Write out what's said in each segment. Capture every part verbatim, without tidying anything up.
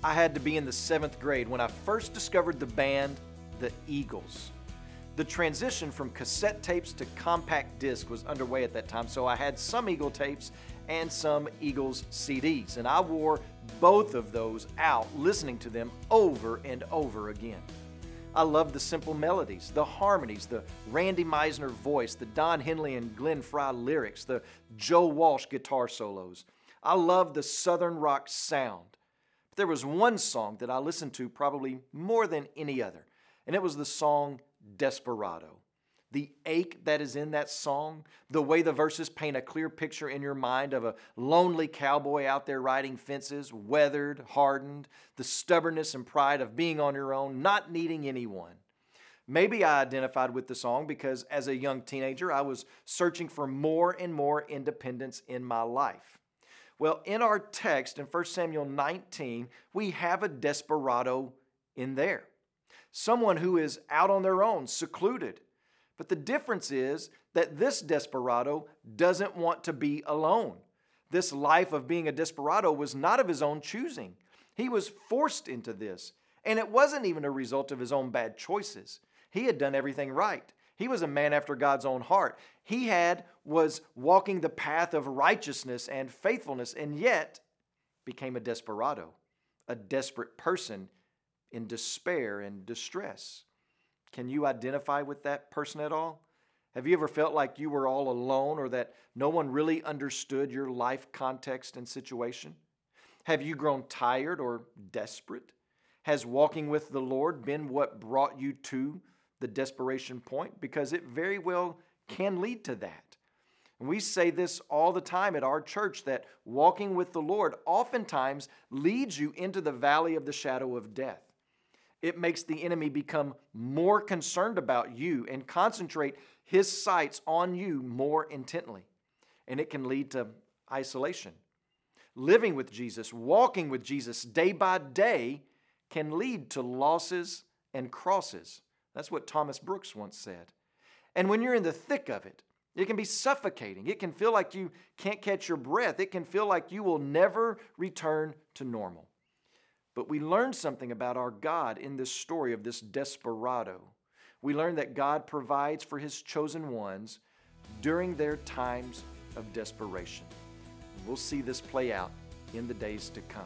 I had to be in the seventh grade when I first discovered the band The Eagles. The transition from cassette tapes to compact disc was underway at that time, so I had some Eagle tapes and some Eagles C Ds, and I wore both of those out listening to them over and over again. I loved the simple melodies, the harmonies, the Randy Meisner voice, the Don Henley and Glenn Frey lyrics, the Joe Walsh guitar solos. I loved the Southern rock sound. But there was one song that I listened to probably more than any other, and it was the song Desperado. The ache that is in that song, the way the verses paint a clear picture in your mind of a lonely cowboy out there riding fences, weathered, hardened, the stubbornness and pride of being on your own, not needing anyone. Maybe I identified with the song because as a young teenager, I was searching for more and more independence in my life. Well, in our text in First Samuel nineteen, we have a desperado in there. Someone who is out on their own, secluded. But the difference is that this desperado doesn't want to be alone. This life of being a desperado was not of his own choosing. He was forced into this, and it wasn't even a result of his own bad choices. He had done everything right. He was a man after God's own heart. He had was walking the path of righteousness and faithfulness, and yet became a desperado, a desperate person in despair and distress. Can you identify with that person at all? Have you ever felt like you were all alone or that no one really understood your life context and situation? Have you grown tired or desperate? Has walking with the Lord been what brought you to the desperation point? Because it very well can lead to that. And we say this all the time at our church, that walking with the Lord oftentimes leads you into the valley of the shadow of death. It makes the enemy become more concerned about you and concentrate his sights on you more intently. And it can lead to isolation. Living with Jesus, walking with Jesus day by day can lead to losses and crosses. That's what Thomas Brooks once said. And when you're in the thick of it, it can be suffocating. It can feel like you can't catch your breath. It can feel like you will never return to normal. But we learn something about our God in this story of this desperado. We learn that God provides for His chosen ones during their times of desperation. We'll see this play out in the days to come.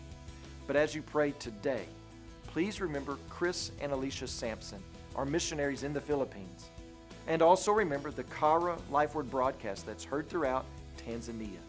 But as you pray today, please remember Chris and Alicia Sampson, our missionaries in the Philippines. And also remember the Kara Life Word broadcast that's heard throughout Tanzania.